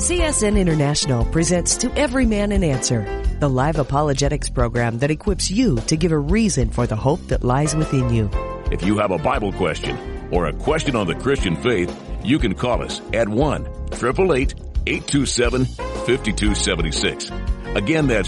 CSN International presents To Every Man an Answer, the live apologetics program that equips you to give a reason for the hope that lies within you. If you have a Bible question or a question on the Christian faith, you can call us at 1-888-827-5276. Again, that's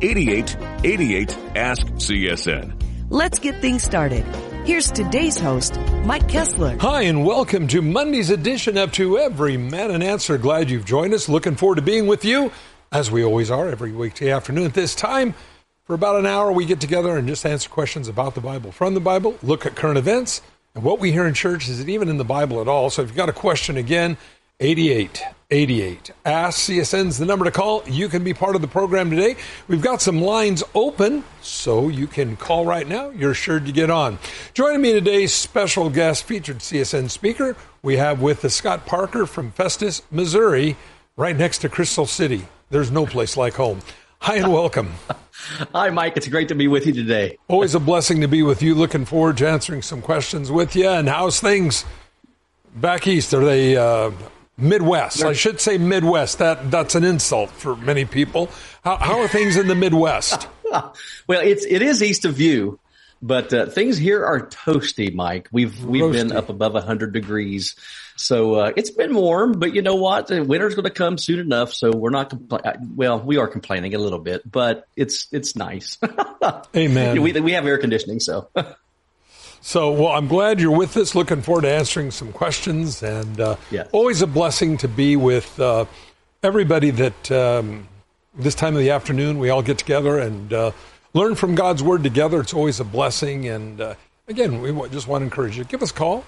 1-8888-ASK-CSN. Let's get things started. Here's today's host, Mike Kessler. Hi, and welcome to Monday's edition of To Every Man an Answer. Glad you've joined us. Looking forward to being with you, as we always are, every weekday afternoon at this time. For about an hour, we get together and just answer questions about the Bible, from the Bible, look at current events, and what we hear in church. Is it even in the Bible at all? So if you've got a question, again, 8888. Ask CSN's the number to call. You can be part of the program today. We've got some lines open, so you can call right now. You're sure to get on. Joining me today, special guest, featured CSN speaker. We have with us Scott Parker from Festus, Missouri, right next to Crystal City. There's no place like home. Hi and welcome. Hi, Mike. It's great to be with you today. Always a blessing to be with you. Looking forward to answering some questions with you. And how's things back east? Are they Midwest? I should say Midwest. That's an insult for many people. How are things in the Midwest? Well, it is east of you, but things here are toasty, Mike. We've been up above 100 degrees, so it's been warm. But you know what? Winter's going to come soon enough, so we're not we are complaining a little bit, but it's nice. Amen. We have air conditioning, so. So, well, I'm glad you're with us. Looking forward to answering some questions, and yes. Always a blessing to be with everybody that this time of the afternoon we all get together and learn from God's Word together. It's always a blessing, and again, we just want to encourage you. Give us a call,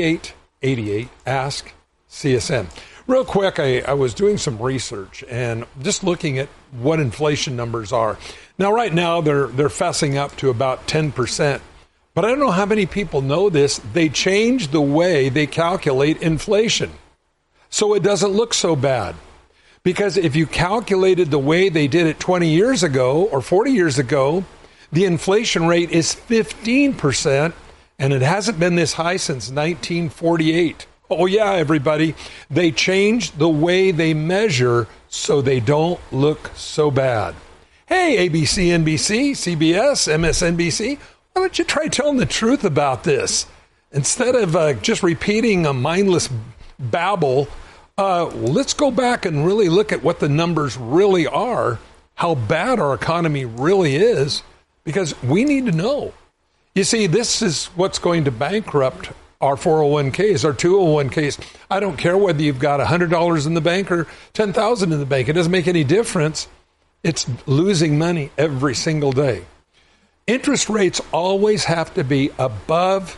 8888-ASK-CSN. Real quick, I was doing some research and just looking at what inflation numbers are. Now, right now, they're fessing up to about 10%. But I don't know how many people know this. They changed the way they calculate inflation, so it doesn't look so bad. Because if you calculated the way they did it 20 years ago or 40 years ago, the inflation rate is 15%, and it hasn't been this high since 1948. Oh yeah, everybody. They changed the way they measure so they don't look so bad. Hey, ABC, NBC, CBS, MSNBC, why don't you try telling the truth about this? Instead of just repeating a mindless babble, let's go back and really look at what the numbers really are, how bad our economy really is, because we need to know. You see, this is what's going to bankrupt our 401ks, our 201ks. I don't care whether you've got $100 in the bank or $10,000 in the bank. It doesn't make any difference. It's losing money every single day. Interest rates always have to be above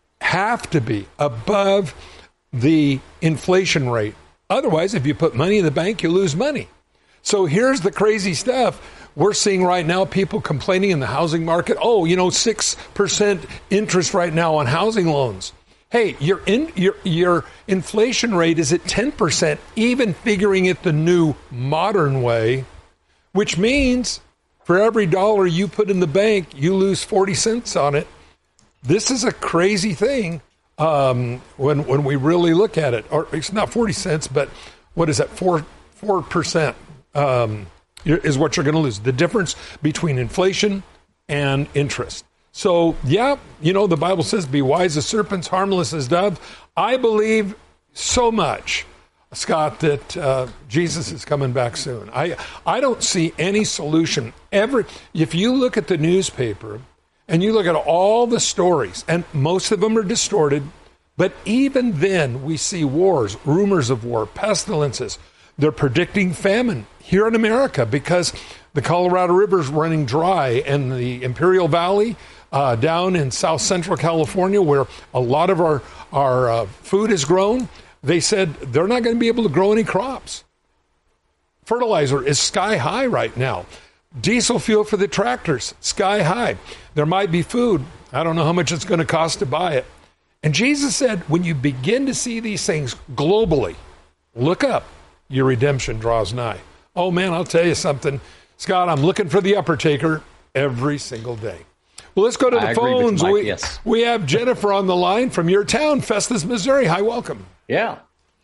the inflation rate. Otherwise, if you put money in the bank, you lose money. So here's the crazy stuff. We're seeing right now people complaining in the housing market. 6% interest right now on housing loans. Hey, your inflation rate is at 10%, even figuring it the new modern way, which means for every dollar you put in the bank, you lose 40 cents on it. This is a crazy thing when we really look at it. Or it's not 40 cents, but what is that? 4% is what you're going to lose. The difference between inflation and interest. So, yeah, the Bible says, be wise as serpents, harmless as doves. I believe so much, Scott, that Jesus is coming back soon. I don't see any solution ever. If you look at the newspaper and you look at all the stories, and most of them are distorted, but even then we see wars, rumors of war, pestilences. They're predicting famine here in America because the Colorado River is running dry, and the Imperial Valley down in south central California, where a lot of our food is grown, they said they're not going to be able to grow any crops. Fertilizer is sky high right now. Diesel fuel for the tractors, sky high. There might be food. I don't know how much it's going to cost to buy it. And Jesus said, when you begin to see these things globally, look up. Your redemption draws nigh. Oh, man, I'll tell you something. Scott, I'm looking for the upper taker every single day. Well, let's go to the phones. We have Jennifer on the line from your town, Festus, Missouri. Hi, welcome. Yeah.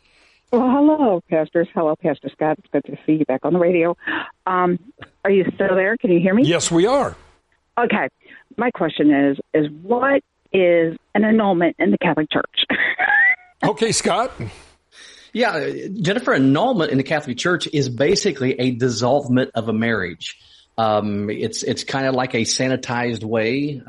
Well, hello, pastors. Hello, Pastor Scott. It's good to see you back on the radio. Are you still there? Can you hear me? Yes, we are. Okay. My question is what is an annulment in the Catholic Church? Okay, Scott. Yeah, Jennifer, annulment in the Catholic Church is basically a dissolvement of a marriage. It's kind of like a sanitized way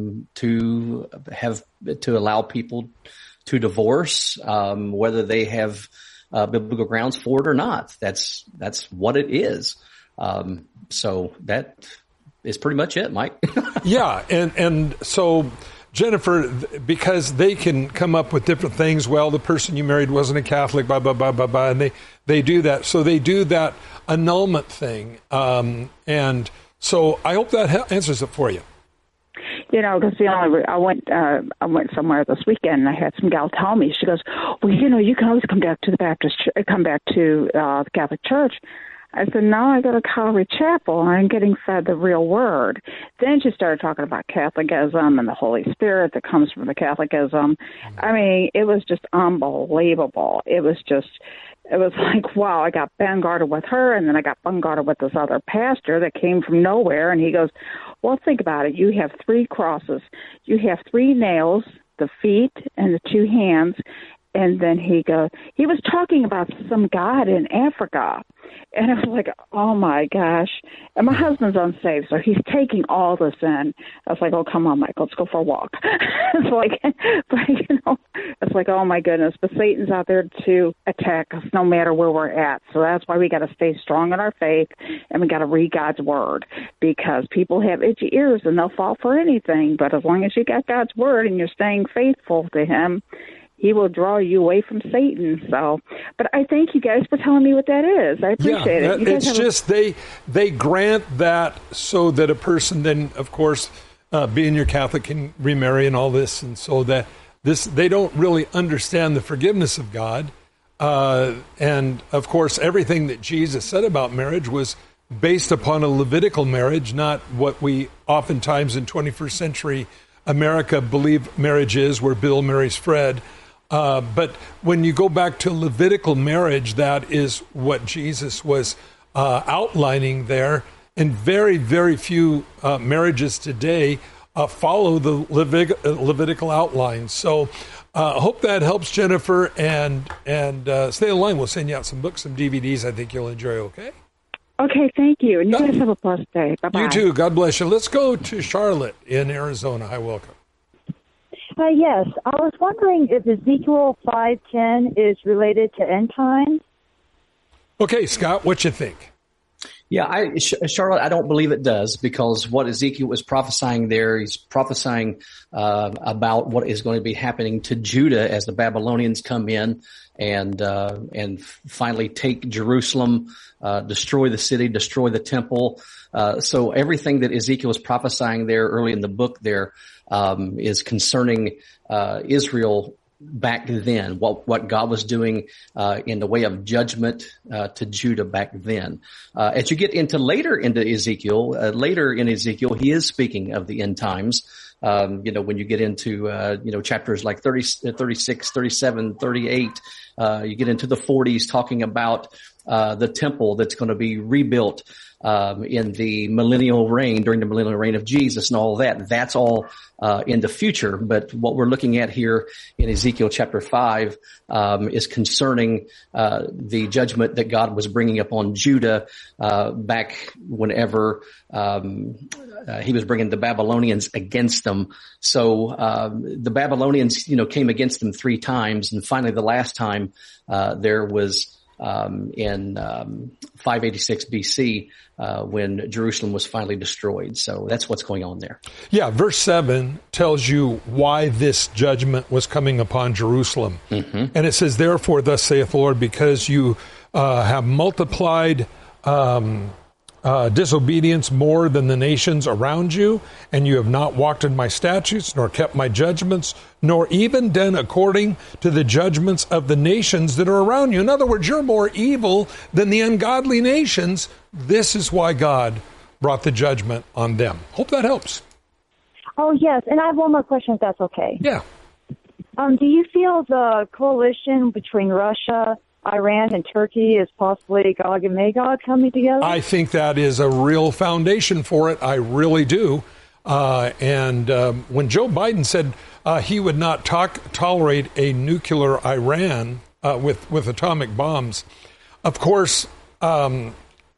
to allow people to divorce, whether they have biblical grounds for it or not. That's what it is. So that is pretty much it, Mike. Yeah, and so Jennifer, because they can come up with different things. Well, the person you married wasn't a Catholic, blah, blah, blah, blah, blah, and they do that. So they do that annulment thing. And so I hope that answers it for you. You know, because I went somewhere this weekend, and I had some gal tell me. She goes, "Well, you can always come back to the the Catholic Church." I said, "No, I go to Calvary Chapel, and I'm getting fed the real word." Then she started talking about Catholicism and the Holy Spirit that comes from the Catholicism. I mean, it was just unbelievable. It was like, wow, I got bombarded with her, and then I got bombarded with this other pastor that came from nowhere, and he goes, well, think about it. You have 3 crosses. You have 3 nails, the feet and the 2 hands, and then he was talking about some god in Africa. And I was like, oh, my gosh. And my husband's unsaved, so he's taking all this in. I was like, oh, come on, Michael, let's go for a walk. It's like, oh, my goodness. But Satan's out there to attack us no matter where we're at. So that's why we got to stay strong in our faith, and we got to read God's word, because people have itchy ears, and they'll fall for anything. But as long as you got God's word and you're staying faithful to him, he will draw you away from Satan. So, but I thank you guys for telling me what that is. I appreciate it. It's just they grant that so that a person then, of course, being your Catholic, can remarry and all this, and so that they don't really understand the forgiveness of God. And of course, everything that Jesus said about marriage was based upon a Levitical marriage, not what we oftentimes in 21st century America believe marriage is, where Bill marries Fred. But when you go back to Levitical marriage, that is what Jesus was outlining there. And very, very few marriages today follow the Levitical outline. So I hope that helps, Jennifer. And stay in line. We'll send you out some books, some DVDs I think you'll enjoy, okay? Okay, thank you. And you guys have a blessed day. Bye-bye. You too. God bless you. Let's go to Charlotte in Arizona. Hi, welcome. Yes, I was wondering if Ezekiel 5:10 is related to end times. Okay, Scott, what you think? Yeah, Charlotte, I don't believe it does, because what Ezekiel was prophesying there, he's prophesying about what is going to be happening to Judah as the Babylonians come in and finally take Jerusalem, destroy the city, destroy the temple. So everything that Ezekiel was prophesying there early in the book there is concerning Israel back then, what God was doing in the way of judgment to Judah back then. As you get into later in Ezekiel, he is speaking of the end times. When you get into chapters like 30, 36, 37, 38, you get into the 40s talking about the temple that's going to be rebuilt in the millennial reign, during the millennial reign of Jesus and all that. That's all in the future. But what we're looking at here in Ezekiel chapter 5 is concerning the judgment that God was bringing upon Judah back whenever he was bringing the Babylonians against them. So the Babylonians, came against them 3 times, and finally the last time there was in 586 BC when Jerusalem was finally destroyed. So that's what's going on there. Yeah, verse 7 tells you why this judgment was coming upon Jerusalem. Mm-hmm. And it says, therefore, thus saith the Lord, because you have multiplied disobedience more than the nations around you, and you have not walked in my statutes, nor kept my judgments, nor even done according to the judgments of the nations that are around you. In other words, you're more evil than the ungodly nations. This is why God brought the judgment on them. Hope that helps. Oh, yes. And I have one more question, if that's okay. Yeah. Do you feel the coalition between Russia, Iran and Turkey as possibly Gog and Magog coming together? I think that is a real foundation for it. I really do. And when Joe Biden said he would not tolerate a nuclear Iran with atomic bombs, of course, all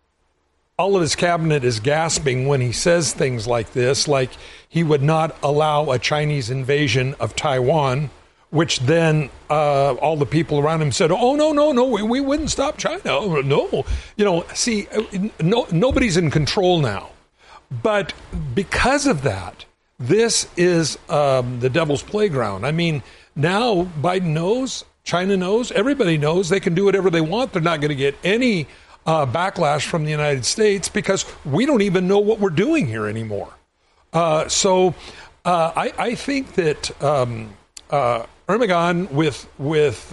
of his cabinet is gasping when he says things like this, like he would not allow a Chinese invasion of Taiwan, which then all the people around him said, oh, no, we wouldn't stop China. Oh, no. See, nobody's in control now. But because of that, this is the devil's playground. I mean, now Biden knows, China knows, everybody knows they can do whatever they want. They're not going to get any backlash from the United States because we don't even know what we're doing here anymore. So I think that Erdogan with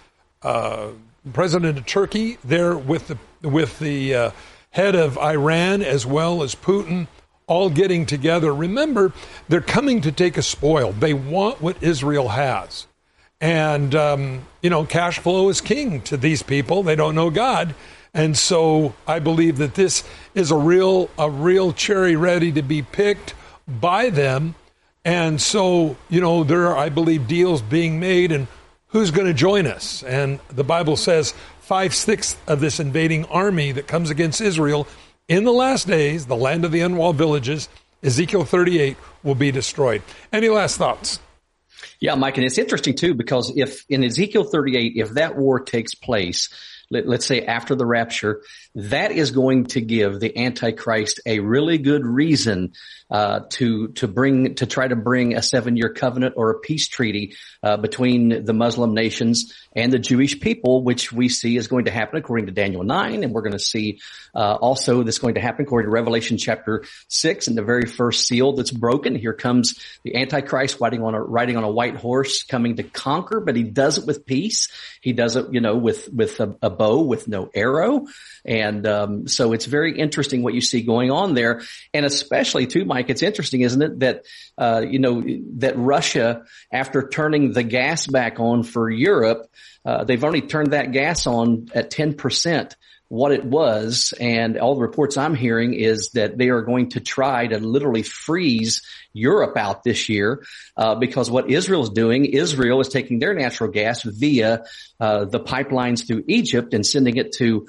President of Turkey there with the head of Iran as well as Putin all getting together. Remember, they're coming to take a spoil. They want what Israel has. And, cash flow is king to these people. They don't know God. And so I believe that this is a real cherry ready to be picked by them. And so, there are, I believe, deals being made, and who's going to join us? And the Bible says 5/6 of this invading army that comes against Israel in the last days, the land of the unwalled villages, Ezekiel 38, will be destroyed. Any last thoughts? Yeah, Mike, and it's interesting, too, because if in Ezekiel 38, if that war takes place, let's say after the rapture, that is going to give the Antichrist a really good reason to try to bring a 7-year covenant or a peace treaty between the Muslim nations and the Jewish people, which we see is going to happen according to Daniel 9, and we're going to see also this going to happen according to Revelation chapter 6, and the very first seal that's broken. Here comes the Antichrist riding on a white horse, coming to conquer, but he does it with peace. He does it, with a bow with no arrow. And so it's very interesting what you see going on there. And especially too, Mike, it's interesting, isn't it, that that Russia, after turning the gas back on for Europe, they've only turned that gas on at 10% what it was. And all the reports I'm hearing is that they are going to try to literally freeze Europe out this year, because what Israel is taking their natural gas via the pipelines through Egypt and sending it to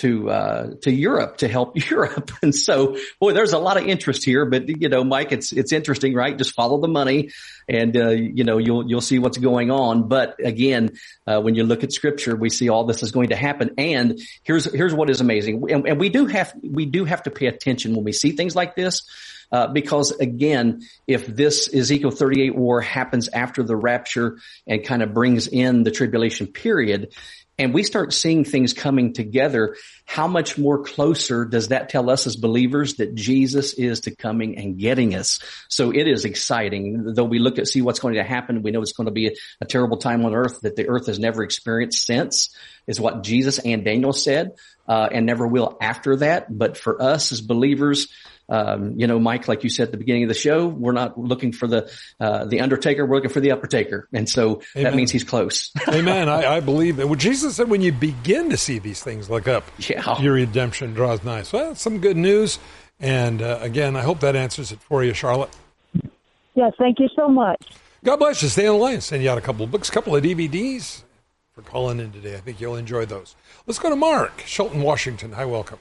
Europe to help Europe. And so, boy, there's a lot of interest here, but Mike, it's interesting, right? Just follow the money and, you'll see what's going on. But again, when you look at scripture, we see all this is going to happen. And here's what is amazing. And we do have to pay attention when we see things like this. Because again, if this Ezekiel 38 war happens after the rapture and kind of brings in the tribulation period, and we start seeing things coming together, how much more closer does that tell us as believers that Jesus is to coming and getting us? So it is exciting. Though we look at see what's going to happen, we know it's going to be a terrible time on earth that the earth has never experienced since, is what Jesus and Daniel said, and never will after that. But for us as believers, Mike, like you said at the beginning of the show, we're not looking for the undertaker, we're looking for the uppertaker. And so Amen. That means he's close. Amen. I believe it. Well, Jesus said when you begin to see these things, look up. Yeah. Your redemption draws nigh. So that's some good news. And again, I hope that answers it for you, Charlotte. Yes, thank you so much. God bless you. Stay on the line. Send you out a couple of books, a couple of DVDs for calling in today. I think you'll enjoy those. Let's go to Mark, Shelton, Washington. Hi, welcome.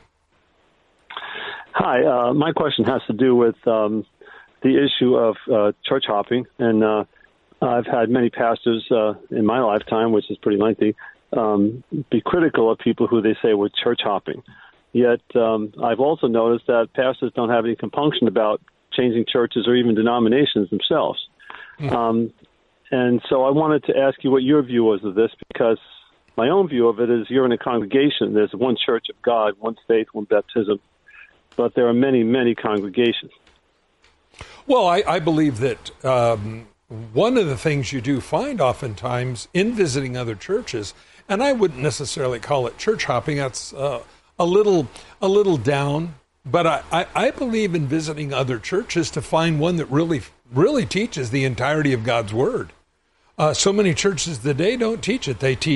Hi, my question has to do with the issue of church hopping, and I've had many pastors in my lifetime, which is pretty lengthy, be critical of people who they say were church hopping. Yet I've also noticed that pastors don't have any compunction about changing churches or even denominations themselves. And so I wanted to ask you what your view was of this, because my own view of it is you're in a congregation. There's one church of God, one faith, one baptism. But there are many, many congregations. Well, I believe that one of the things you do find oftentimes in visiting other churches, and I wouldn't necessarily call it church hopping, that's a little down, but I believe in visiting other churches to find one that really teaches the entirety of God's Word. So many churches today don't teach it. They teach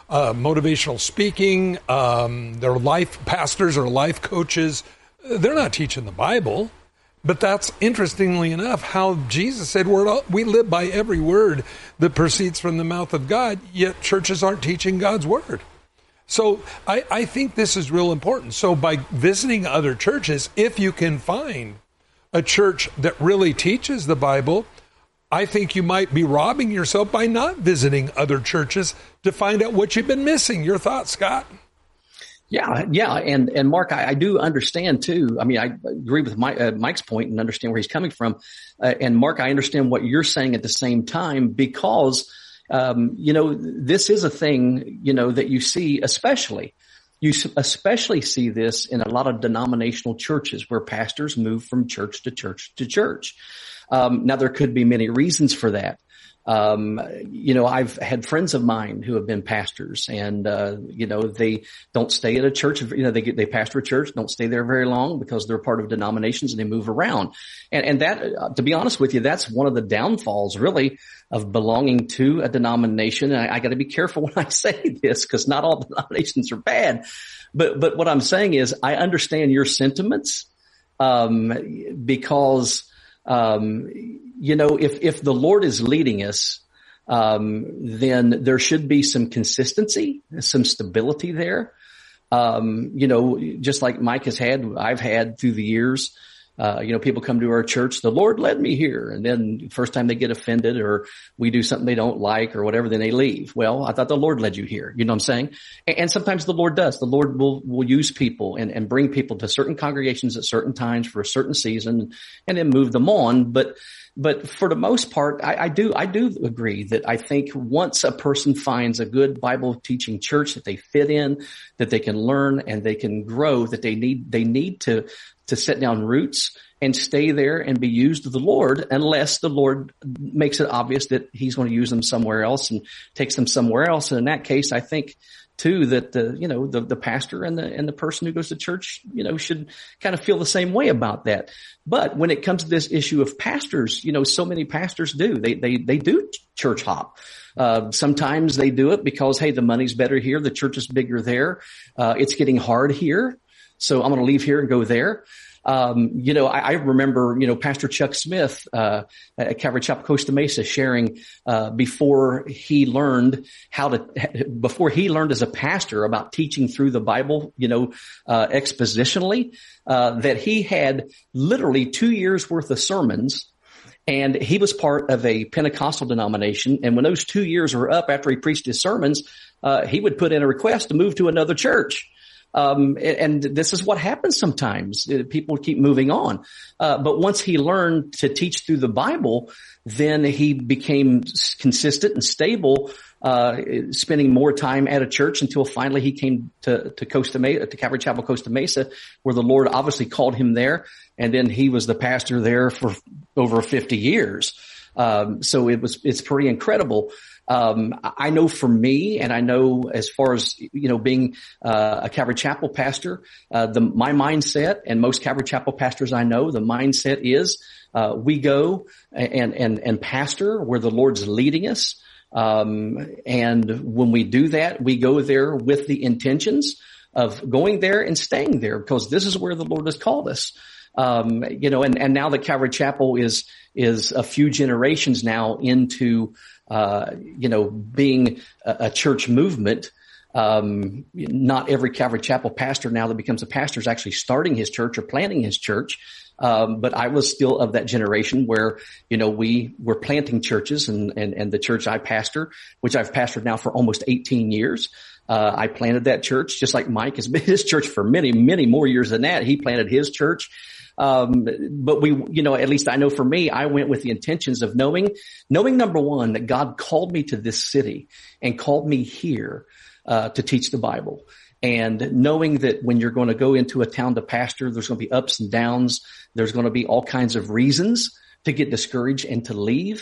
motivational speaking, they're life pastors or life coaches. They're not teaching the Bible. But that's, interestingly enough, how Jesus said we live by every word that proceeds from the mouth of God, yet churches aren't teaching God's word. So I think this is real important. So by visiting other churches, if you can find a church that really teaches the Bible, I think you might be robbing yourself by not visiting other churches to find out what you've been missing. Your thoughts, Scott? Yeah. And Mark, I do understand too. I mean, I agree with Mike's point and understand where he's coming from. And Mark, I understand what you're saying at the same time, because, this is a thing, that you see, you especially see this in a lot of denominational churches where pastors move from church to church to church. Now there could be many reasons for that. I've had friends of mine who have been pastors and, they don't stay at a church. They pastor a church, don't stay there very long because they're part of denominations and they move around. And that, to be honest with you, that's one of the downfalls really of belonging to a denomination. And I got to be careful when I say this because not all denominations are bad. But what I'm saying is I understand your sentiments, because, if the Lord is leading us, then there should be some consistency, some stability there. Just like Mike I've had through the years. People come to our church, the Lord led me here. And then first time they get offended or we do something they don't like or whatever, then they leave. Well, I thought the Lord led you here. You know what I'm saying? And sometimes the Lord does. The Lord will use people and bring people to certain congregations at certain times for a certain season and then move them on. But for the most part, I do agree that I think once a person finds a good Bible teaching church that they fit in, that they can learn and they can grow, that they need to set down roots and stay there and be used of the Lord, unless the Lord makes it obvious that he's going to use them somewhere else and takes them somewhere else. And in that case, I think too that the pastor and the person who goes to church, should kind of feel the same way about that. But when it comes to this issue of pastors, so many pastors do. They do church hop. Sometimes they do it because, hey, the money's better here. The church is bigger there. It's getting hard here. So I'm going to leave here and go there. I remember, Pastor Chuck Smith, at Calvary Chapel, Costa Mesa sharing, before he learned as a pastor about teaching through the Bible, expositionally, that he had literally 2 years worth of sermons. And he was part of a Pentecostal denomination. And when those 2 years were up after he preached his sermons, he would put in a request to move to another church. And this is what happens sometimes. People keep moving on. But once he learned to teach through the Bible, then he became consistent and stable, spending more time at a church until finally he came to Costa Mesa, to Calvary Chapel, Costa Mesa, where the Lord obviously called him there. And then he was the pastor there for over 50 years. So it's pretty incredible. I know for me, and I know as far as, being, a Calvary Chapel pastor, my mindset and most Calvary Chapel pastors I know, the mindset is, we go and pastor where the Lord's leading us. And when we do that, we go there with the intentions of going there and staying there because this is where the Lord has called us. And now that Calvary Chapel is a few generations now into, being a church movement. Not every Calvary Chapel pastor now that becomes a pastor is actually starting his church or planting his church. But I was still of that generation where, we were planting churches and the church I pastor, which I've pastored now for almost 18 years. I planted that church just like Mike has been his church for many, many more years than that. He planted his church. But we, at least I know for me, I went with the intentions of knowing number one, that God called me to this city and called me here, to teach the Bible. And knowing that when you're going to go into a town to pastor, there's going to be ups and downs. There's going to be all kinds of reasons to get discouraged and to leave.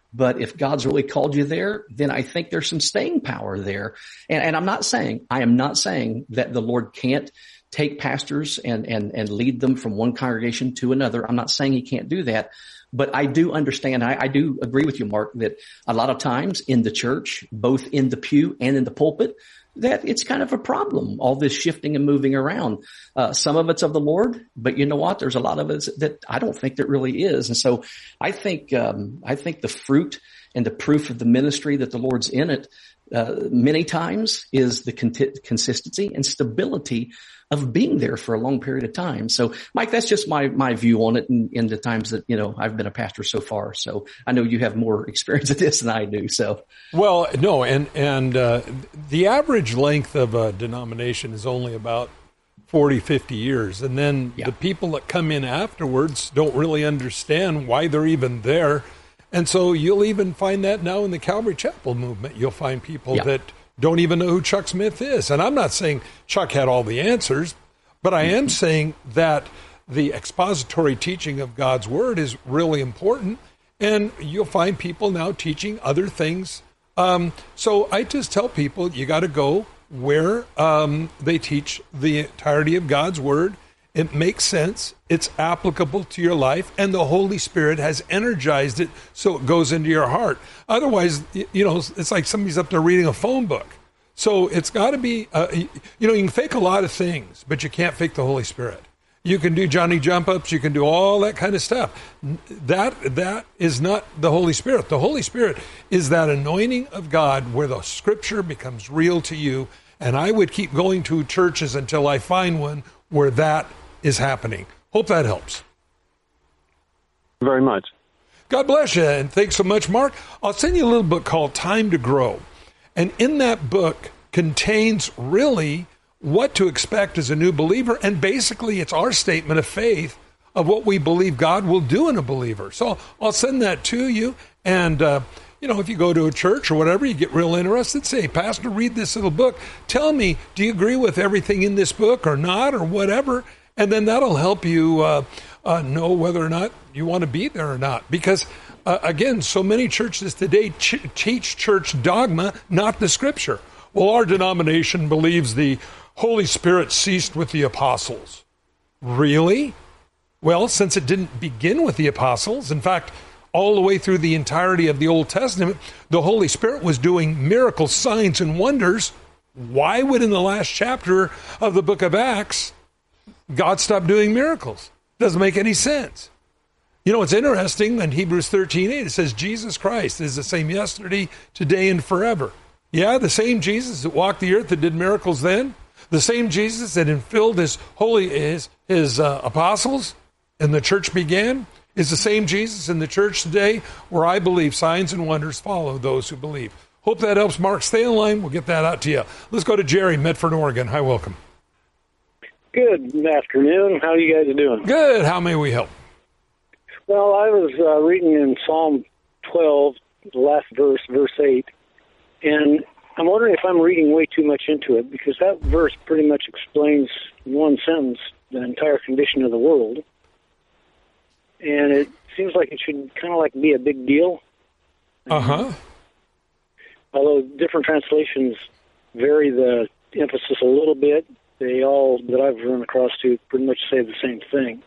But if God's really called you there, then I think there's some staying power there. And I am not saying that the Lord can't take pastors and lead them from one congregation to another. I'm not saying he can't do that. But I do understand, I do agree with you, Mark, that a lot of times in the church, both in the pew and in the pulpit, that it's kind of a problem, all this shifting and moving around. Some of it's of the Lord, but you know what? There's a lot of it that I don't think that really is. And so I think the fruit and the proof of the ministry that the Lord's in it, many times is the consistency and stability of being there for a long period of time. So, Mike, that's just my view on it in the times that, I've been a pastor so far. So I know you have more experience at this than I do. So, well, no. And the average length of a denomination is only about 40, 50 years. And then the people that come in afterwards don't really understand why they're even there. And so you'll even find that now in the Calvary Chapel movement. You'll find people that don't even know who Chuck Smith is. And I'm not saying Chuck had all the answers, but I am saying that the expository teaching of God's Word is really important. And you'll find people now teaching other things. So I just tell people you got to go where they teach the entirety of God's Word. It makes sense. It's applicable to your life, and the Holy Spirit has energized it so it goes into your heart. Otherwise, it's like somebody's up there reading a phone book. So it's got to be, you can fake a lot of things, but you can't fake the Holy Spirit. You can do Johnny jump-ups. You can do all that kind of stuff. That is not the Holy Spirit. The Holy Spirit is that anointing of God where the Scripture becomes real to you. And I would keep going to churches until I find one where that is happening. Hope that helps. Very much. God bless you, and thanks so much, Mark. I'll send you a little book called Time to Grow. And in that book contains really what to expect as a new believer. And basically, it's our statement of faith of what we believe God will do in a believer. So I'll send that to you. And, if you go to a church or whatever, you get real interested, say, Pastor, read this little book. Tell me, do you agree with everything in this book or not or whatever? And then that'll help you know whether or not you want to be there or not. Because, again, so many churches today teach church dogma, not the Scripture. Well, our denomination believes the Holy Spirit ceased with the apostles. Really? Well, since it didn't begin with the apostles, in fact, all the way through the entirety of the Old Testament, the Holy Spirit was doing miracles, signs, and wonders. Why would in the last chapter of the book of Acts, God stop doing miracles? Doesn't make any sense. It's interesting in Hebrews 13:8, it says Jesus Christ is the same yesterday, today, and forever. Yeah, the same Jesus that walked the earth that did miracles then, the same Jesus that infilled his apostles and the church began, is the same Jesus in the church today, where I believe signs and wonders follow those who believe. Hope that helps, Mark. Stay in line. We'll get that out to you. Let's go to Jerry, Medford, Oregon. Hi, welcome. Good afternoon. How are you guys doing? Good. How may we help? Well, I was reading in Psalm 12, the last verse, verse 8, and I'm wondering if I'm reading way too much into it, because that verse pretty much explains in one sentence the entire condition of the world. And it seems like it should kind of like be a big deal. Uh-huh. Although different translations vary the emphasis a little bit, they all that I've run across to pretty much say the same thing.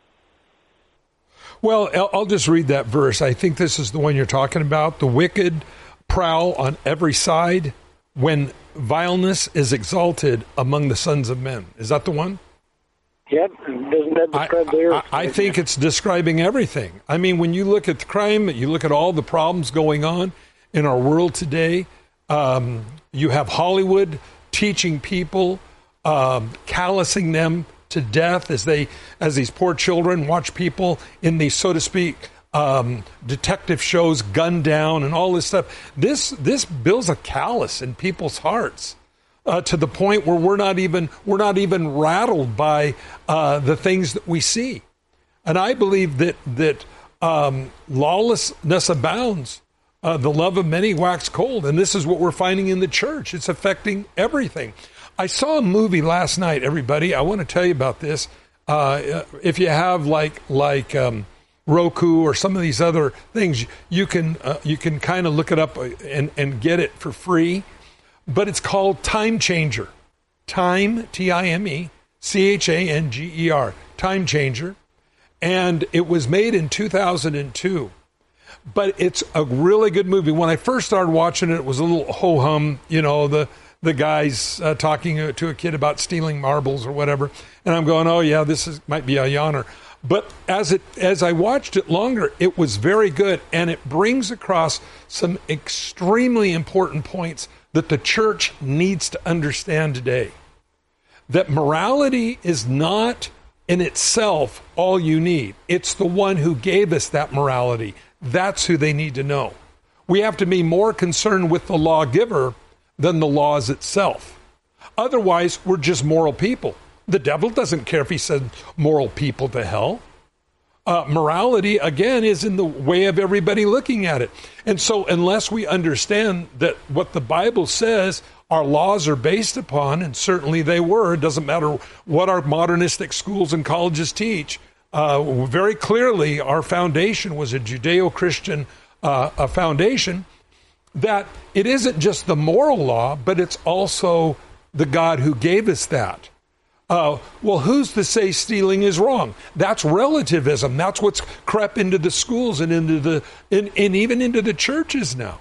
Well, I'll just read that verse. I think this is the one you're talking about. The wicked prowl on every side when vileness is exalted among the sons of men. Is that the one? Yep. Doesn't that describe there? I think it's describing everything. I mean, when you look at the crime, you look at all the problems going on in our world today, you have Hollywood teaching people, callousing them to death as these poor children watch people in these, so to speak, detective shows gunned down and all this stuff. This builds a callous in people's hearts. To the point where we're not even rattled by the things that we see, and I believe that lawlessness abounds, the love of many wax cold, and this is what we're finding in the church. It's affecting everything. I saw a movie last night. Everybody, I want to tell you about this. If you have like Roku or some of these other things, you can kind of look it up and get it for free. But it's called Time Changer. Time, Time, Changer, Time Changer. And it was made in 2002. But it's a really good movie. When I first started watching it, it was a little ho-hum, the guys talking to a kid about stealing marbles or whatever. And I'm going, oh, yeah, might be a yawner. But as I watched it longer, it was very good. And it brings across some extremely important points that the church needs to understand today. That morality is not in itself all you need. It's the one who gave us that morality. That's who they need to know. We have to be more concerned with the lawgiver than the laws itself. Otherwise, we're just moral people. The devil doesn't care if he sends moral people to hell. Morality, again, is in the way of everybody looking at it. And so unless we understand that what the Bible says our laws are based upon, and certainly they were, it doesn't matter what our modernistic schools and colleges teach, very clearly our foundation was a Judeo-Christian foundation, that it isn't just the moral law, but it's also the God who gave us that. Well, who's to say stealing is wrong? That's relativism. That's what's crept into the schools and even into the churches now.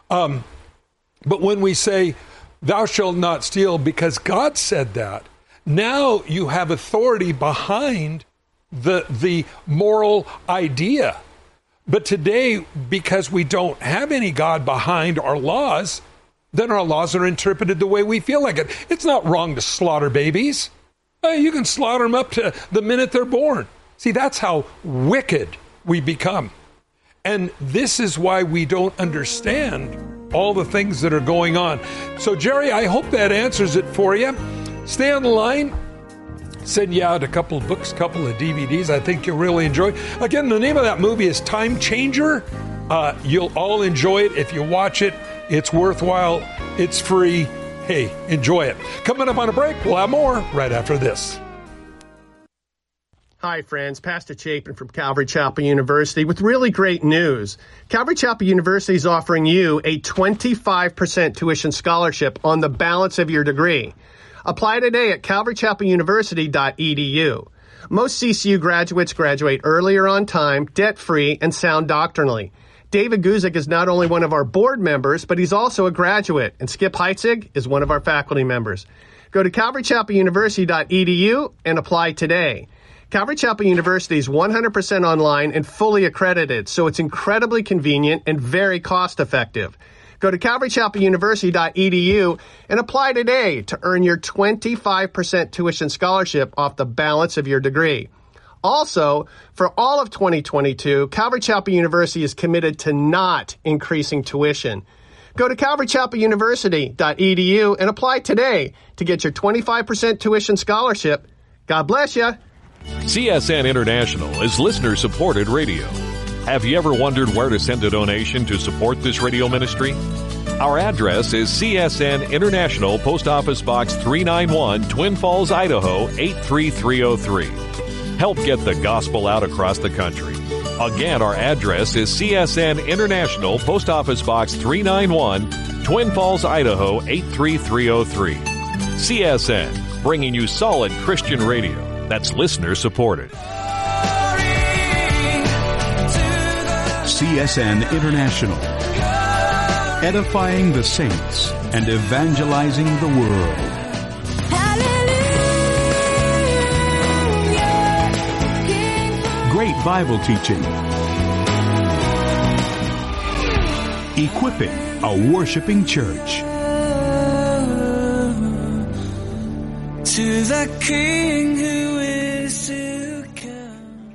But when we say, thou shalt not steal because God said that, now you have authority behind the moral idea. But today, because we don't have any God behind our laws, then our laws are interpreted the way we feel like it. It's not wrong to slaughter babies. You can slaughter them up to the minute they're born. See, that's how wicked we become. And this is why we don't understand all the things that are going on. So, Jerry, I hope that answers it for you. Stay on the line. Send you out a couple of books, a couple of DVDs I think you'll really enjoy. Again, the name of that movie is Time Changer. You'll all enjoy it if you watch it. It's worthwhile. It's free. Hey, enjoy it. Coming up on a break, we'll have more right after this. Hi, friends. Pastor Chapin from Calvary Chapel University with really great news. Calvary Chapel University is offering you a 25% tuition scholarship on the balance of your degree. Apply today at calvarychapeluniversity.edu. Most CCU graduates graduate earlier on time, debt-free, and sound doctrinally. David Guzik is not only one of our board members, but he's also a graduate, and Skip Heitzig is one of our faculty members. Go to calvarychapeluniversity.edu and apply today. Calvary Chapel University is 100% online and fully accredited, so it's incredibly convenient and very cost-effective. Go to calvarychapeluniversity.edu and apply today to earn your 25% tuition scholarship off the balance of your degree. Also, for all of 2022, Calvary Chapel University is committed to not increasing tuition. Go to calvarychapeluniversity.edu and apply today to get your 25% tuition scholarship. God bless you. CSN International is listener-supported radio. Have you ever wondered where to send a donation to support this radio ministry? Our address is CSN International, Post Office Box 391, Twin Falls, Idaho 83303. Help get the gospel out across the country. Again, our address is CSN International, Post Office Box 391, Twin Falls, Idaho 83303. CSN, bringing you solid Christian radio that's listener-supported. CSN International, edifying the saints and evangelizing the world. Great Bible teaching, equipping a worshiping church. To the King who is to come.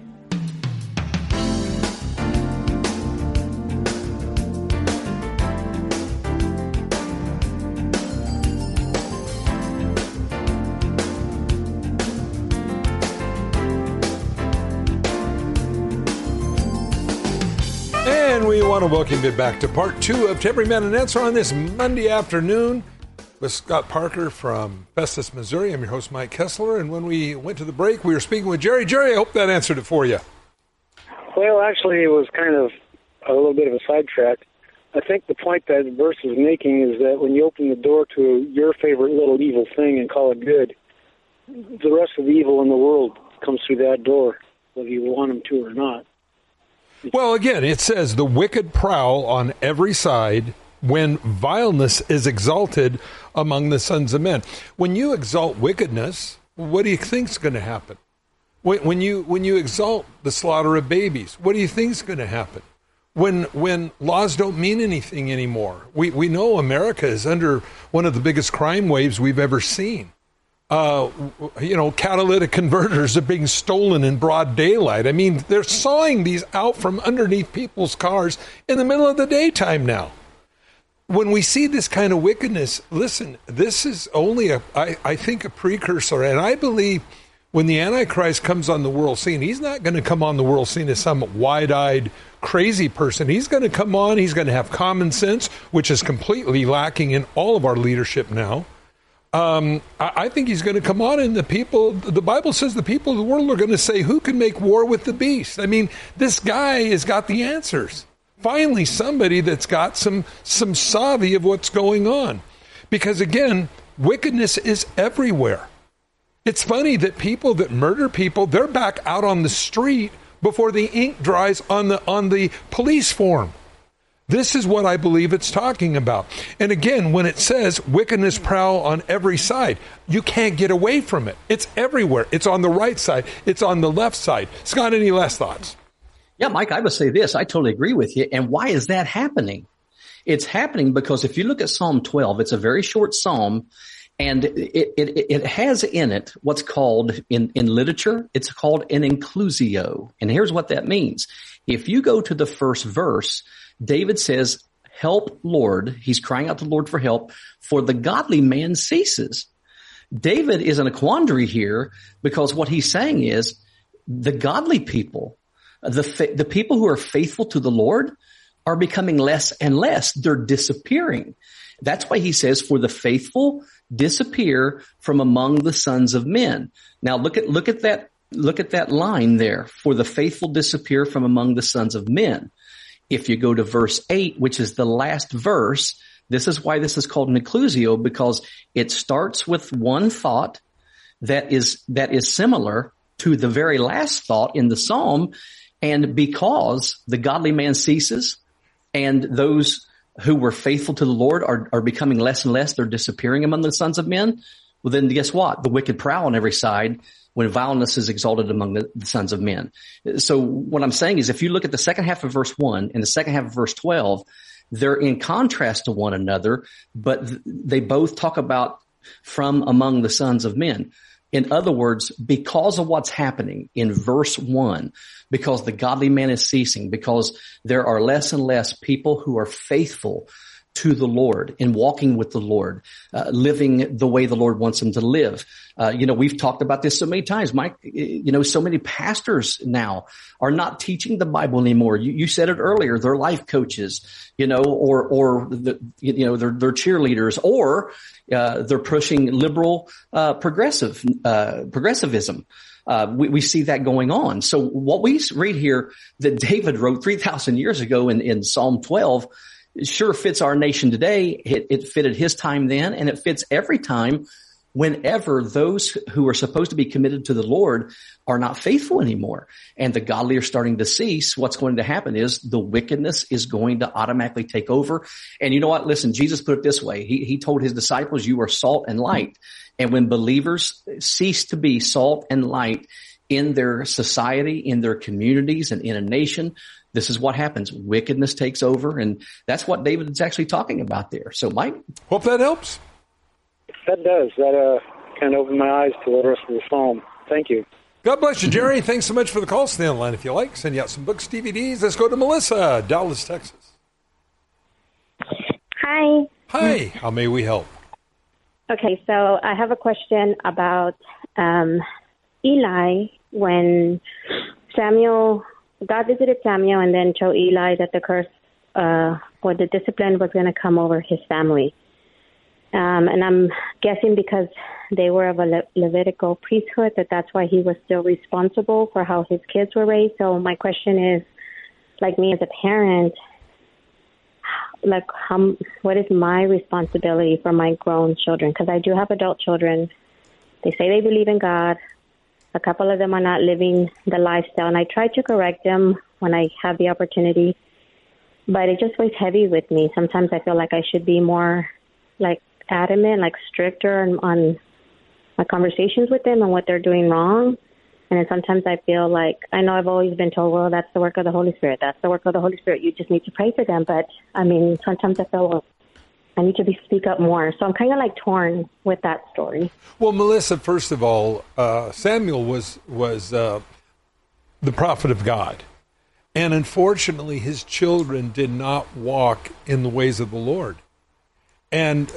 And we want to welcome you back to part 2 of To Every Man an Answer on this Monday afternoon with Scott Parker from Festus, Missouri. I'm your host, Mike Kessler. And when we went to the break, we were speaking with Jerry. Jerry, I hope that answered it for you. Well, actually, it was kind of a little bit of a sidetrack. I think the point that the verse is making is that when you open the door to your favorite little evil thing and call it good, the rest of the evil in the world comes through that door, whether you want them to or not. Well, again, it says the wicked prowl on every side when vileness is exalted among the sons of men. When you exalt wickedness, what do you think is going to happen? When you exalt the slaughter of babies, what do you think is going to happen? When laws don't mean anything anymore. We know America is under one of the biggest crime waves we've ever seen. Catalytic converters are being stolen in broad daylight. I mean, they're sawing these out from underneath people's cars in the middle of the daytime now. When we see this kind of wickedness, listen, this is only I think a precursor. And I believe when the Antichrist comes on the world scene, he's not going to come on the world scene as some wide-eyed, crazy person. He's going to come on, he's going to have common sense, which is completely lacking in all of our leadership now. I think he's going to come on, and the Bible says the people of the world are going to say, who can make war with the beast? I mean, this guy has got the answers. Finally, somebody that's got some savvy of what's going on. Because again, wickedness is everywhere. It's funny that people that murder people, they're back out on the street before the ink dries on the police form. This is what I believe it's talking about. And again, when it says wickedness prowl on every side, you can't get away from it. It's everywhere. It's on the right side. It's on the left side. Scott, any last thoughts? Yeah, Mike, I would say this. I totally agree with you. And why is that happening? It's happening because if you look at Psalm 12, it's a very short psalm, and it has in it what's called, in literature, it's called an inclusio. And here's what that means. If you go to the first verse, David says, help, Lord. He's crying out to the Lord for help, for the godly man ceases. David is in a quandary here because what he's saying is the godly people, the people who are faithful to the Lord are becoming less and less. They're disappearing. That's why he says, for the faithful disappear from among the sons of men. Now look at that line there. For the faithful disappear from among the sons of men. If you go to verse 8, which is the last verse, this is why this is called an inclusio, because it starts with one thought that is similar to the very last thought in the psalm. And because the godly man ceases and those who were faithful to the Lord are becoming less and less, they're disappearing among the sons of men. Well, then guess what? The wicked prowl on every side when vileness is exalted among the sons of men. So what I'm saying is if you look at the second half of verse 1 and the second half of verse 12, they're in contrast to one another, but they both talk about from among the sons of men. In other words, because of what's happening in verse 1, because the godly man is ceasing, because there are less and less people who are faithful to the Lord and walking with the Lord, living the way the Lord wants them to live. We've talked about this so many times, Mike. So many pastors now are not teaching the Bible anymore. You said it earlier. They're life coaches, or they're cheerleaders, or they're pushing liberal progressivism. We see that going on. So what we read here that David wrote 3,000 years ago in Psalm 12 sure fits our nation today. It fitted his time then, and it fits every time whenever those who are supposed to be committed to the Lord are not faithful anymore and the godly are starting to cease. What's going to happen is the wickedness is going to automatically take over. And you know what? Listen, Jesus put it this way. He told his disciples, you are salt and light. And when believers cease to be salt and light in their society, in their communities, and in a nation, this is what happens. Wickedness takes over, and that's what David is actually talking about there. So, Mike? Hope that helps. That does. That kind of opened my eyes to the rest of the psalm. Thank you. God bless you, Jerry. Thanks so much for the call. Stay on the line if you like. Send you out some books, DVDs. Let's go to Melissa, Dallas, Texas. Hi. Hi. How may we help? Okay, so I have a question about Eli. When God visited Samuel and then told Eli that the curse or the discipline was going to come over his family. And I'm guessing because they were of a Levitical priesthood, that's why he was still responsible for how his kids were raised. So my question is, like me as a parent, what is my responsibility for my grown children? Because I do have adult children. They say they believe in God. A couple of them are not living the lifestyle, and I try to correct them when I have the opportunity. But it just weighs heavy with me. Sometimes I feel like I should be more adamant, stricter on my conversations with them and what they're doing wrong. And then sometimes I feel like, I know I've always been told, well, that's the work of the Holy Spirit. That's the work of the Holy Spirit. You just need to pray for them. But, sometimes I feel, well, I need to speak up more. So I'm kind of torn with that story. Well, Melissa, first of all, Samuel was the prophet of God. And unfortunately, his children did not walk in the ways of the Lord. And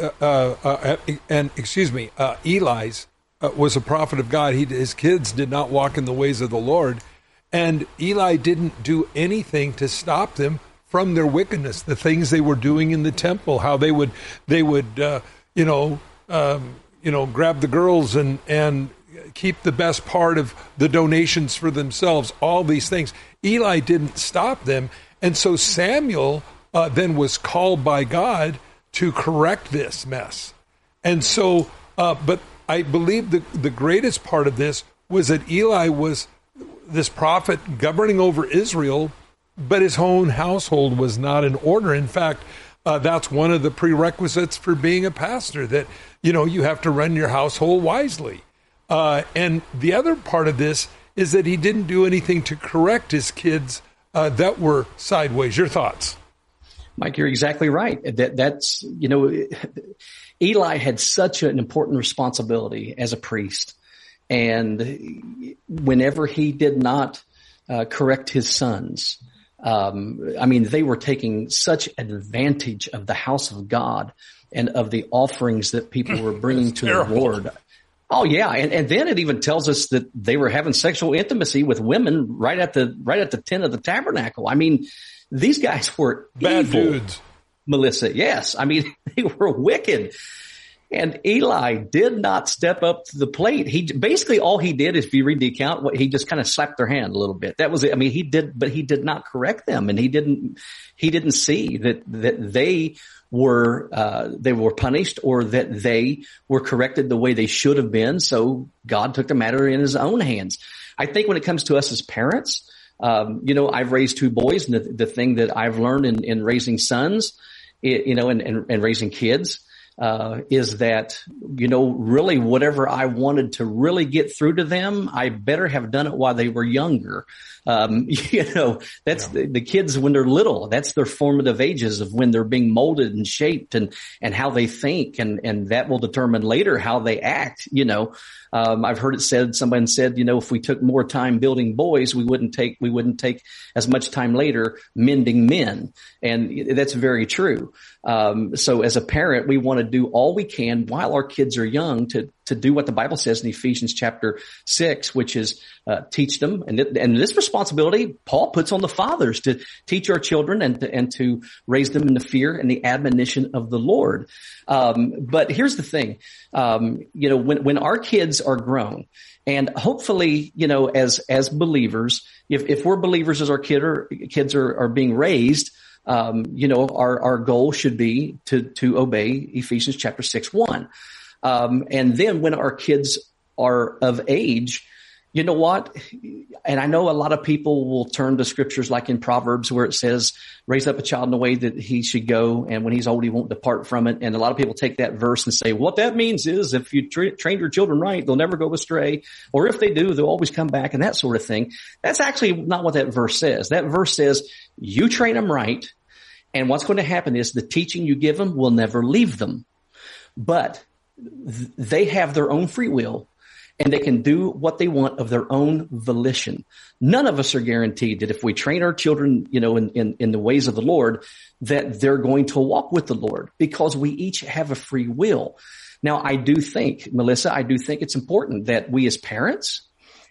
Eli was a prophet of God. His kids did not walk in the ways of the Lord. And Eli didn't do anything to stop them from their wickedness, the things they were doing in the temple, how they would grab the girls and keep the best part of the donations for themselves, all these things. Eli didn't stop them. And so Samuel then was called by God to correct this mess. And so, but I believe the greatest part of this was that Eli was this prophet governing over Israel, but his own household was not in order. In fact, that's one of the prerequisites for being a pastor, that, you have to run your household wisely. And the other part of this is that he didn't do anything to correct his kids that were sideways. Your thoughts? Mike, you're exactly right. That's Eli had such an important responsibility as a priest. And whenever he did not correct his sons, they were taking such advantage of the house of God and of the offerings that people were bringing to the Lord. Oh yeah, and then it even tells us that they were having sexual intimacy with women right at the tent of the tabernacle. These guys were bad evil, dudes. Melissa. Yes, they were wicked. And Eli did not step up to the plate. He basically, all he did is, if you read the account, he just kind of slapped their hand a little bit. That was it. He did not correct them, and he didn't see that they were punished, or that they were corrected the way they should have been. So God took the matter in his own hands. I think when it comes to us as parents, I've raised two boys, and the thing that I've learned in raising sons, and raising kids, is that, really whatever I wanted to really get through to them, I better have done it while they were younger. The kids when they're little, that's their formative ages of when they're being molded and shaped and how they think, and that will determine later how they act. I've heard it said, someone said, if we took more time building boys, we wouldn't take as much time later mending men. And that's very true. So as a parent, we want to do all we can while our kids are young to do what the Bible says in Ephesians chapter 6, which is teach them. And this responsibility Paul puts on the fathers, to teach our children and to raise them in the fear and the admonition of the Lord. But here's the thing. When our kids are grown, and hopefully, as believers, if we're believers as our kids are being raised, our goal should be to obey Ephesians chapter 6:1. And then when our kids are of age, you know what? And I know a lot of people will turn to scriptures like in Proverbs, where it says, raise up a child in the way that he should go, and when he's old, he won't depart from it. And a lot of people take that verse and say, what that means is if you train your children right, they'll never go astray. Or if they do, they'll always come back, and that sort of thing. That's actually not what that verse says. That verse says, you train them right, and what's going to happen is the teaching you give them will never leave them. But they have their own free will, and they can do what they want of their own volition. None of us are guaranteed that if we train our children, in the ways of the Lord, that they're going to walk with the Lord, because we each have a free will. Now, I do think, Melissa, it's important that we as parents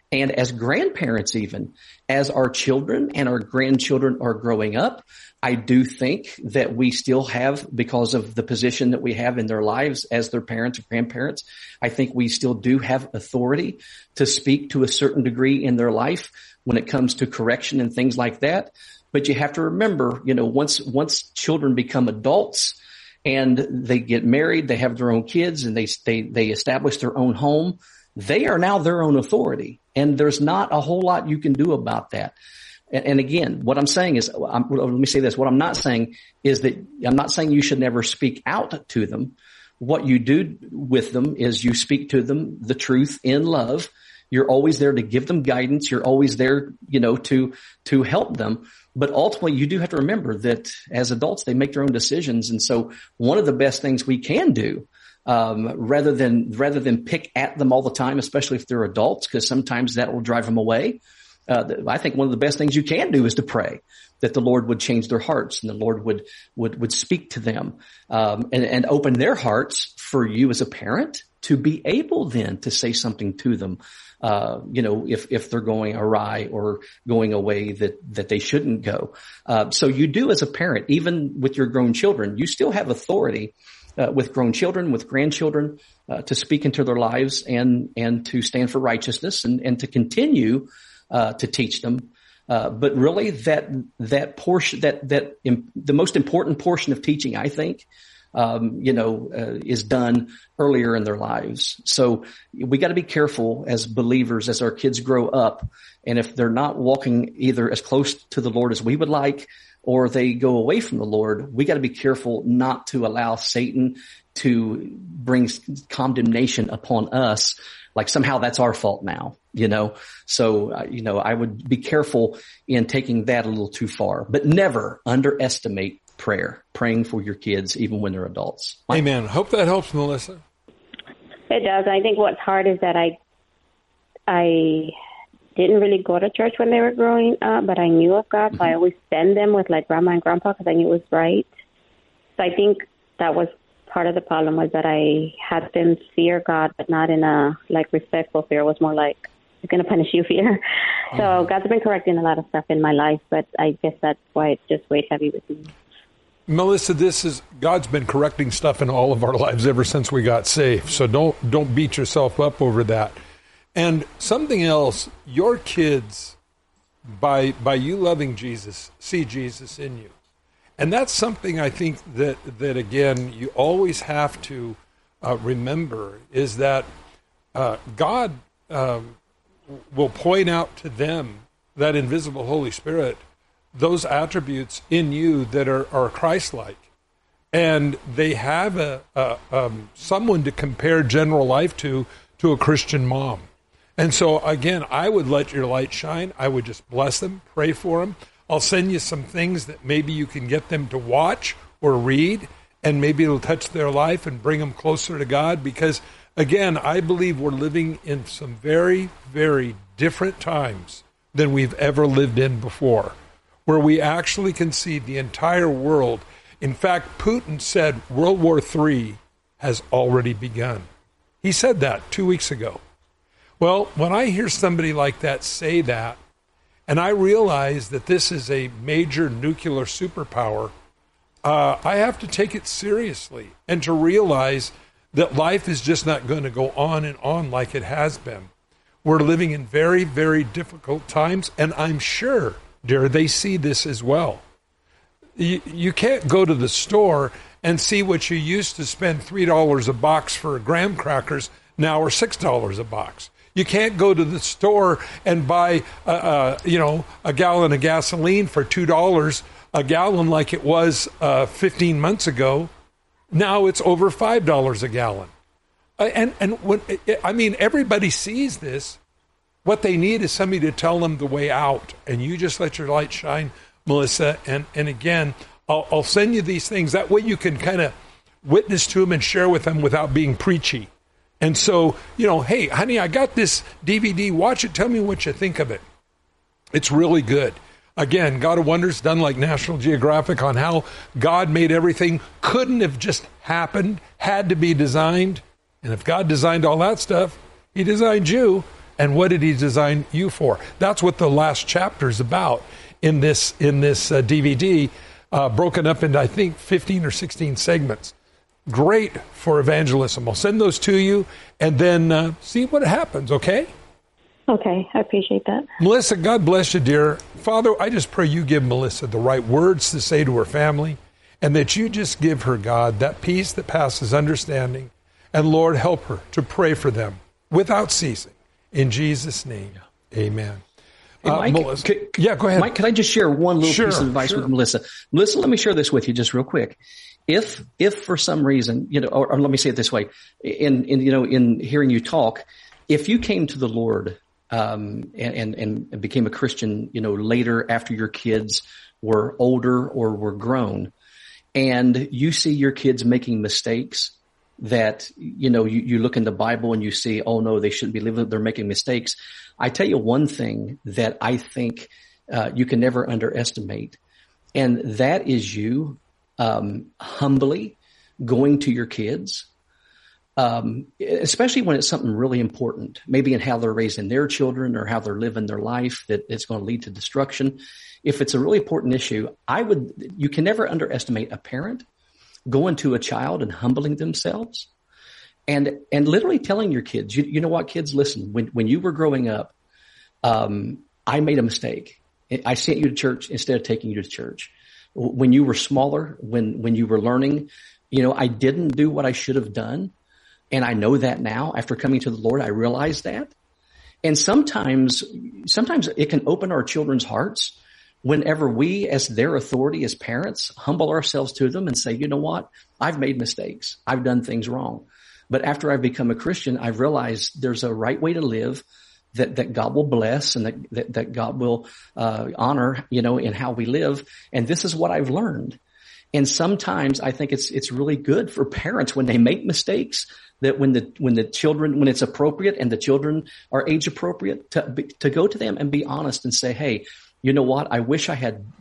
And as grandparents, even as our children and our grandchildren are growing up, I do think that we still have, because of the position that we have in their lives as their parents or grandparents, I think we still do have authority to speak to a certain degree in their life when it comes to correction and things like that. But you have to remember, once children become adults and they get married, they have their own kids, and they establish their own home, they are now their own authority. And there's not a whole lot you can do about that. And again, what I'm saying is, let me say this. What I'm not saying is that I'm not saying you should never speak out to them. What you do with them is you speak to them the truth in love. You're always there to give them guidance. You're always there, to help them. But ultimately, you do have to remember that as adults, they make their own decisions. And so one of the best things we can do, rather than pick at them all the time, especially if they're adults, because sometimes that will drive them away. I think one of the best things you can do is to pray that the Lord would change their hearts and the Lord would speak to them, and open their hearts for you as a parent to be able then to say something to them, if they're going awry or going a way that they shouldn't go. So you do as a parent, even with your grown children, you still have authority with grown children, with grandchildren, to speak into their lives and to stand for righteousness and to continue to teach them. But really that portion, the most important portion of teaching, I think, is done earlier in their lives. So we got to be careful as believers, as our kids grow up. And if they're not walking either as close to the Lord as we would like, or they go away from the Lord, we got to be careful not to allow Satan to bring condemnation upon us, like somehow that's our fault now, So, I would be careful in taking that a little too far, but never underestimate praying for your kids, even when they're adults. Amen. Hope that helps, Melissa. It does. I think what's hard is that I didn't really go to church when they were growing up, but I knew of God, so I always send them with like grandma and grandpa because I knew it was right. So I think that was part of the problem, was that I had them fear God, but not in a respectful fear. It was more like, he's going to punish you fear. So God's been correcting a lot of stuff in my life, but I guess that's why it just weighed heavy with me. Melissa, God's been correcting stuff in all of our lives ever since we got saved. So don't beat yourself up over that. And something else, your kids, by you loving Jesus, see Jesus in you. And that's something I think that again, you always have to remember, is that God will point out to them, that invisible Holy Spirit, those attributes in you that are Christ-like. And they have someone to compare general life to a Christian mom. And so, again, I would let your light shine. I would just bless them, pray for them. I'll send you some things that maybe you can get them to watch or read, and maybe it'll touch their life and bring them closer to God. Because, again, I believe we're living in some very, very different times than we've ever lived in before, where we actually can see the entire world. In fact, Putin said World War III has already begun. He said that 2 weeks ago. Well, when I hear somebody like that say that, and I realize that this is a major nuclear superpower, I have to take it seriously and to realize that life is just not going to go on and on like it has been. We're living in very, very difficult times, and I'm sure, dear, they see this as well. You can't go to the store and see what you used to spend $3 a box for graham crackers now are $6 a box. You can't go to the store and buy, a gallon of gasoline for $2 a gallon like it was 15 months ago. Now it's over $5 a gallon. Everybody sees this. What they need is somebody to tell them the way out. And you just let your light shine, Melissa. And again, I'll send you these things. That way you can kind of witness to them and share with them without being preachy. And so, hey, honey, I got this DVD. Watch it. Tell me what you think of it. It's really good. Again, God of Wonders, done like National Geographic, on how God made everything. Couldn't have just happened. Had to be designed. And if God designed all that stuff, he designed you. and what did he design you for? That's what the last chapter is about in this DVD, broken up into, I think, 15 or 16 segments. Great for evangelism. I'll send those to you and then see what happens, okay? Okay, I appreciate that. Melissa, God bless you, dear. Father, I just pray you give Melissa the right words to say to her family, and that you just give her, God, that peace that passes understanding. And Lord, help her to pray for them without ceasing. In Jesus' name, amen. Hey, Mike, Melissa, go ahead. Mike, can I just share one little piece of advice with Melissa? Melissa, let me share this with you just real quick. If for some reason, or let me say it this way, in hearing you talk, if you came to the Lord and became a Christian, later after your kids were older or were grown, and you see your kids making mistakes that, you look in the Bible and you see, oh no, they shouldn't be living, they're making mistakes. I tell you one thing that I think you can never underestimate, and that is you humbly going to your kids, especially when it's something really important, maybe in how they're raising their children or how they're living their life that it's going to lead to destruction. If it's a really important issue, you can never underestimate a parent going to a child and humbling themselves and literally telling your kids, you know what, kids, listen, when you were growing up, I made a mistake. I sent you to church instead of taking you to church. When you were smaller, when you were learning, I didn't do what I should have done. And I know that now. After coming to the Lord, I realize that. And sometimes it can open our children's hearts whenever we, as their authority, as parents, humble ourselves to them and say, you know what? I've made mistakes. I've done things wrong. But after I've become a Christian, I've realized there's a right way to live that God will bless and that God will honor, in how we live. And this is what I've learned. And sometimes I think it's really good for parents when they make mistakes, that when the children, when it's appropriate and the children are age appropriate, to go to them and be honest and say, hey, you know what? I wish I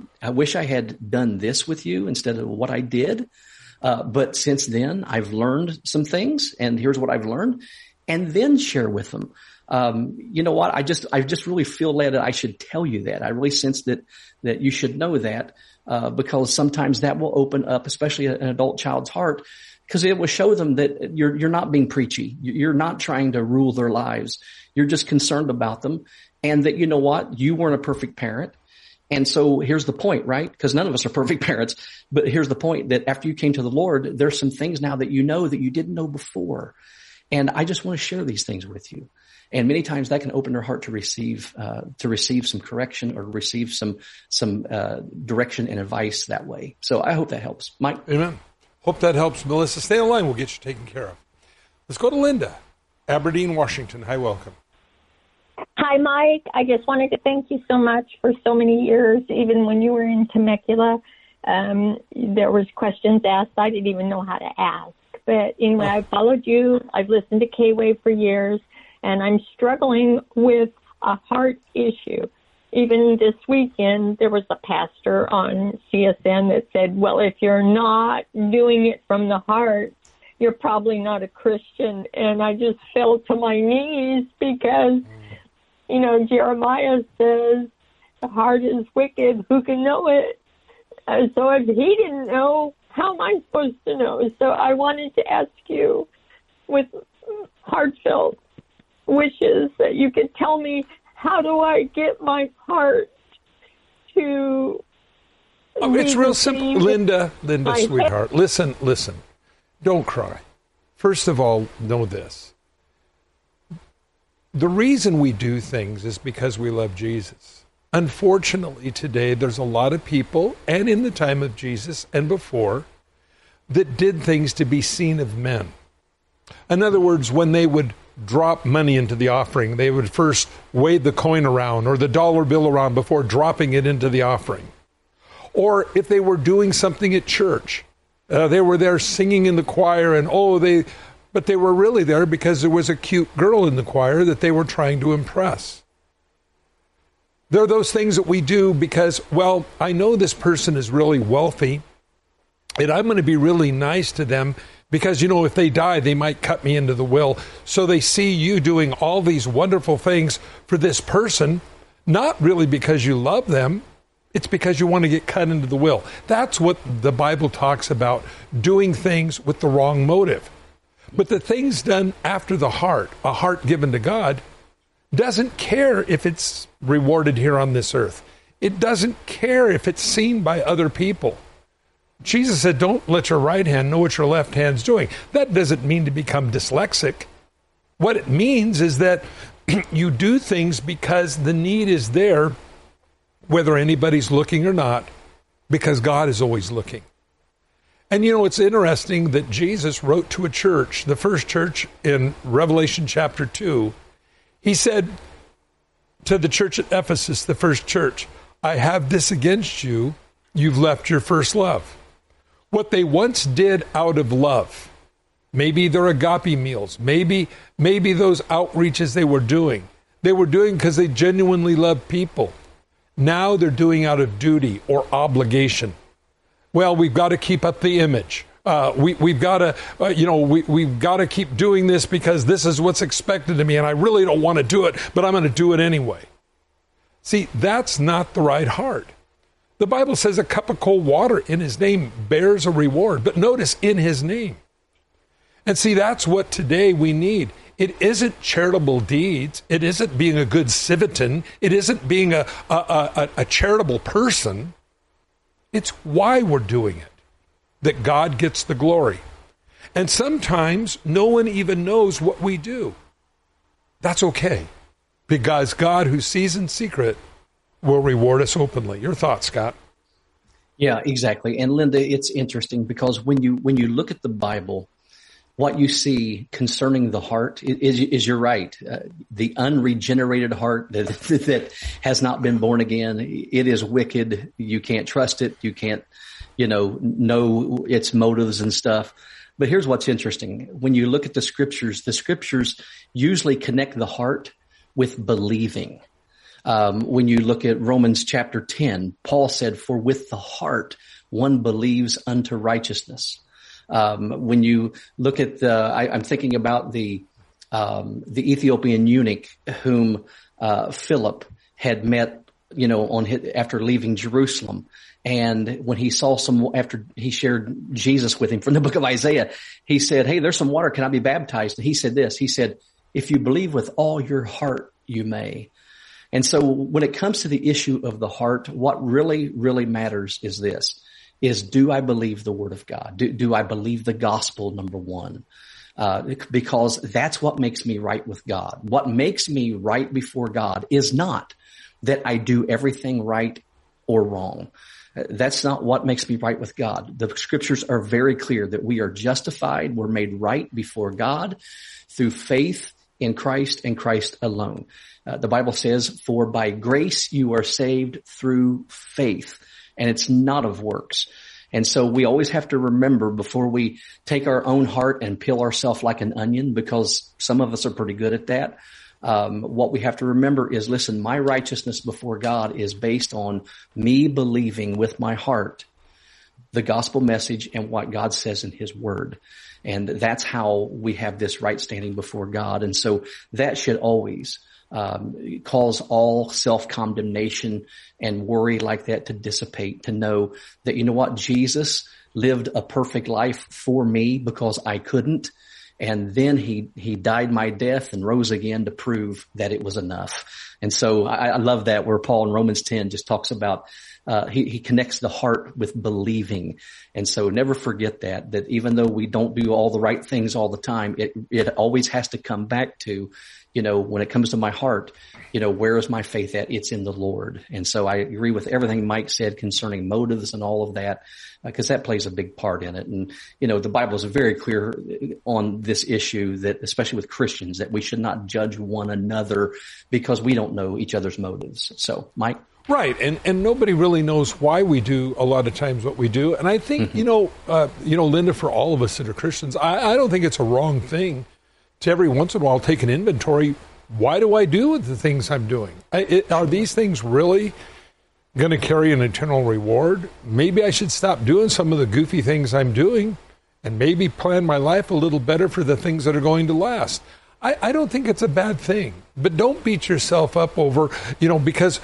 had done this with you instead of what I did. But since then I've learned some things, and here's what I've learned, and then share with them. You know what? I just really feel led that I should tell you that. I really sense that you should know that, because sometimes that will open up, especially an adult child's heart, because it will show them that you're not being preachy. You're not trying to rule their lives. You're just concerned about them, and that, you know what? You weren't a perfect parent. And so here's the point, right? Because none of us are perfect parents, but here's the point, that after you came to the Lord, there's some things now that you know that you didn't know before. And I just want to share these things with you. And many times that can open their heart to receive some correction or receive some direction and advice that way. So I hope that helps. Mike? Amen. Hope that helps. Melissa, stay on line. We'll get you taken care of. Let's go to Linda, Aberdeen, Washington. Hi, welcome. Hi, Mike. I just wanted to thank you so much for so many years. Even when you were in Temecula, there was questions asked I didn't even know how to ask. But anyway, I followed you. I've listened to K-Wave for years, and I'm struggling with a heart issue. Even this weekend, there was a pastor on CSN that said, well, if you're not doing it from the heart, you're probably not a Christian. And I just fell to my knees because, Jeremiah says, the heart is wicked. Who can know it? So if he didn't know, how am I supposed to know? So I wanted to ask you, with heartfelt wishes, that you could tell me, how do I get my heart to... it's real simple. Linda, sweetheart, listen. Don't cry. First of all, know this. The reason we do things is because we love Jesus. Unfortunately, today, there's a lot of people, and in the time of Jesus and before, that did things to be seen of men. In other words, when they would drop money into the offering, they would first wave the coin around or the dollar bill around before dropping it into the offering. Or if they were doing something at church, they were there singing in the choir, but they were really there because there was a cute girl in the choir that they were trying to impress. There are those things that we do because, well, I know this person is really wealthy, and I'm going to be really nice to them Because, if they die, they might cut me into the will. So they see you doing all these wonderful things for this person, not really because you love them. It's because you want to get cut into the will. That's what the Bible talks about, doing things with the wrong motive. But the things done after the heart, a heart given to God, doesn't care if it's rewarded here on this earth. It doesn't care if it's seen by other people. Jesus said, don't let your right hand know what your left hand's doing. That doesn't mean to become dyslexic. What it means is that you do things because the need is there, whether anybody's looking or not, because God is always looking. And it's interesting that Jesus wrote to a church, the first church in Revelation chapter 2. He said to the church at Ephesus, the first church, I have this against you, you've left your first love. What they once did out of love, maybe their agape meals, maybe those outreaches they were doing because they genuinely loved people. Now they're doing out of duty or obligation. Well, we've got to keep up the image. We've got to, we've got to keep doing this because this is what's expected of me, and I really don't want to do it, but I'm going to do it anyway. See, that's not the right heart. The Bible says a cup of cold water in his name bears a reward. But notice, in his name. And see, that's what today we need. It isn't charitable deeds. It isn't being a good civitan. It isn't being a charitable person. It's why we're doing it, that God gets the glory. And sometimes no one even knows what we do. That's okay, because God, who sees in secret, will reward us openly. Your thoughts, Scott? Yeah, exactly. And Linda, it's interesting because when you look at the Bible, what you see concerning the heart is you're right. The unregenerated heart that has not been born again, it is wicked. You can't trust it. You can't, know its motives and stuff. But here's what's interesting. When you look at the scriptures usually connect the heart with believing. When you look at Romans chapter 10, Paul said, for with the heart one believes unto righteousness. When you look at I'm thinking about the Ethiopian eunuch whom Philip had met, after leaving Jerusalem. And when he saw after he shared Jesus with him from the book of Isaiah, he said, hey, there's some water. Can I be baptized? And he said this, he said, if you believe with all your heart, you may. And so when it comes to the issue of the heart, what really, really matters is this, is do I believe the word of God? Do I believe the gospel, number one? Because that's what makes me right with God. What makes me right before God is not that I do everything right or wrong. That's not what makes me right with God. The scriptures are very clear that we are justified. We're made right before God through faith in Christ and Christ alone. The Bible says, for by grace you are saved through faith, and it's not of works. And so we always have to remember before we take our own heart and peel ourselves like an onion, because some of us are pretty good at that. What we have to remember is, listen, my righteousness before God is based on me believing with my heart the gospel message and what God says in his word. And that's how we have this right standing before God. And so that should always cause all self-condemnation and worry like that to dissipate, to know that, you know what, Jesus lived a perfect life for me because I couldn't. And then he died my death and rose again to prove that it was enough. And so I love that, where Paul in Romans 10 just talks about, he connects the heart with believing. And so never forget that even though we don't do all the right things all the time, it always has to come back to, when it comes to my heart, where is my faith at? It's in the Lord. And so I agree with everything Mike said concerning motives and all of that, because that plays a big part in it. And, the Bible is very clear on this issue, that especially with Christians, that we should not judge one another because we don't know each other's motives. So, Mike? Right. And nobody really knows why we do a lot of times what we do. And I think, Linda, for all of us that are Christians, I don't think it's a wrong thing to every once in a while take an inventory. Why do I do the things I'm doing? Are these things really going to carry an eternal reward? Maybe I should stop doing some of the goofy things I'm doing and maybe plan my life a little better for the things that are going to last. I don't think it's a bad thing, but don't beat yourself up over, because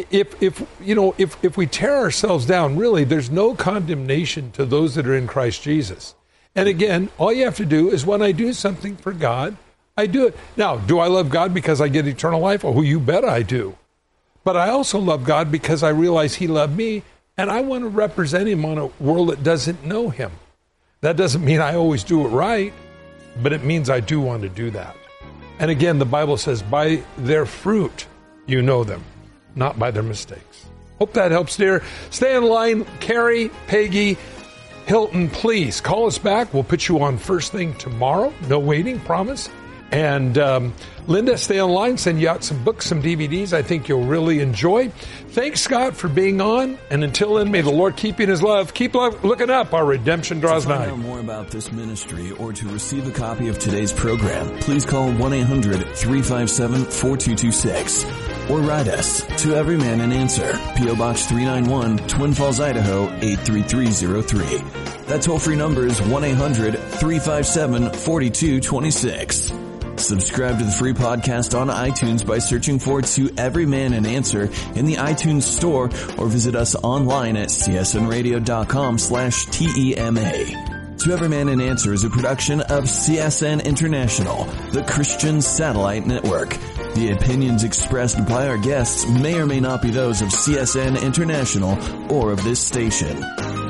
if we tear ourselves down, really, there's no condemnation to those that are in Christ Jesus. And again, all you have to do is when I do something for God, I do it. Now, do I love God because I get eternal life? Oh, you bet I do. But I also love God because I realize he loved me, and I want to represent him on a world that doesn't know him. That doesn't mean I always do it right, but it means I do want to do that. And again, the Bible says, by their fruit you know them, not by their mistakes. Hope that helps, dear. Stay in line. Carrie, Peggy, Hilton, please call us back. We'll put you on first thing tomorrow. No waiting, promise. And Linda, stay online, send you out some books, some DVDs I think you'll really enjoy. Thanks, Scott, for being on. And until then, may the Lord keep you in his love. Keep looking up. Our redemption draws nigh. To find out more about this ministry or to receive a copy of today's program, please call 1-800-357-4226 or write us to Every Man an Answer, P.O. Box 391, Twin Falls, Idaho 83303. That toll-free number is 1-800-357-4226. Subscribe to the free podcast on iTunes by searching for To Every Man an Answer in the iTunes store, or visit us online at csnradio.com/TEMA. To Every Man an Answer is a production of CSN International, the Christian Satellite Network. The opinions expressed by our guests may or may not be those of CSN International or of this station.